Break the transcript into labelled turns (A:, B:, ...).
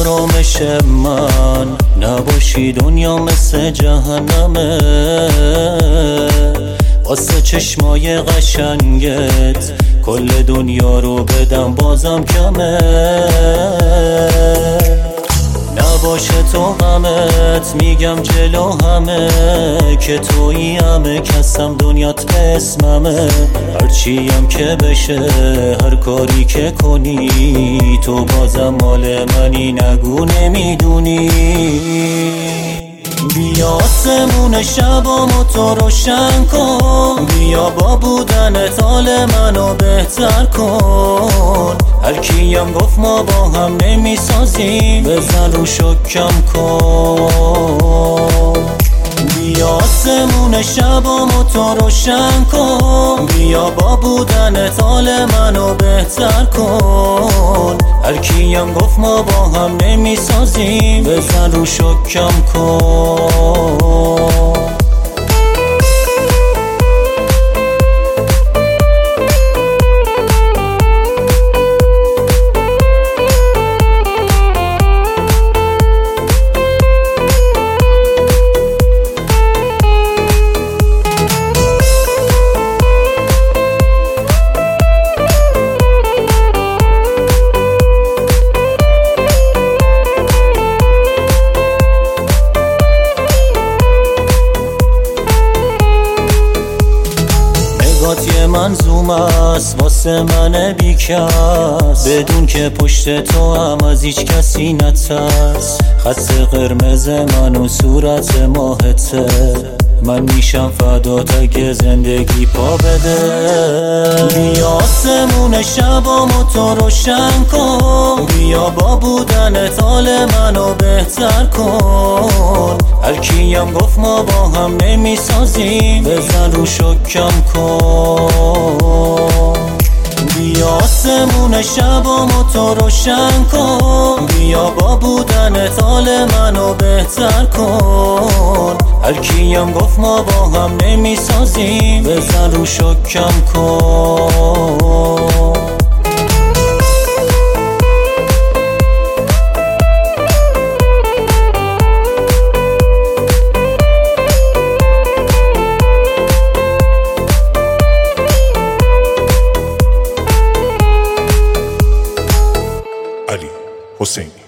A: آرامش من نباشی دنیا مثل جهنمه، واسه چشمای قشنگت کل دنیا رو بدم بازم کمه. نباشه تو غمت میگم جلو همه که تویی همه کسم دنیات به اسممه. هرچیم که بشه هر کاری که کنی تو بازم مال منی نگو نمیدونی. بیا آسمون شبامو تو روشن کن، بیا با بودنت حال منو بهتر کن. هر کیم گفت ما با هم نمیسازیم بزن رو شکم کن. بیا آسمون شبامو تو روشن کن، بیا با بودنت حال منو بهتر کن. هر کیم گفت ما با هم نمیسازیم بزن رو شکم کن. یه منظوم است واسه من بیکس، بدون که پشت تو هم از هیچ کسی نترس. خط قرمز من و صورت ماهته، من میشم فدات اگه زندگی پا بده. بیا آسمون شبامو تو روشن کن، بیا با بودنت حال منو بهتر کن. هر کیم گفت ما با هم نمیسازیم بزن رو شکم کن. بیا آسمون شبامو تو روشن کن، بیا با بودنت حال منو بهتر کن. هر کیم گفت ما با هم نمیسازیم بزن رو شکم کن.
B: علی حسینی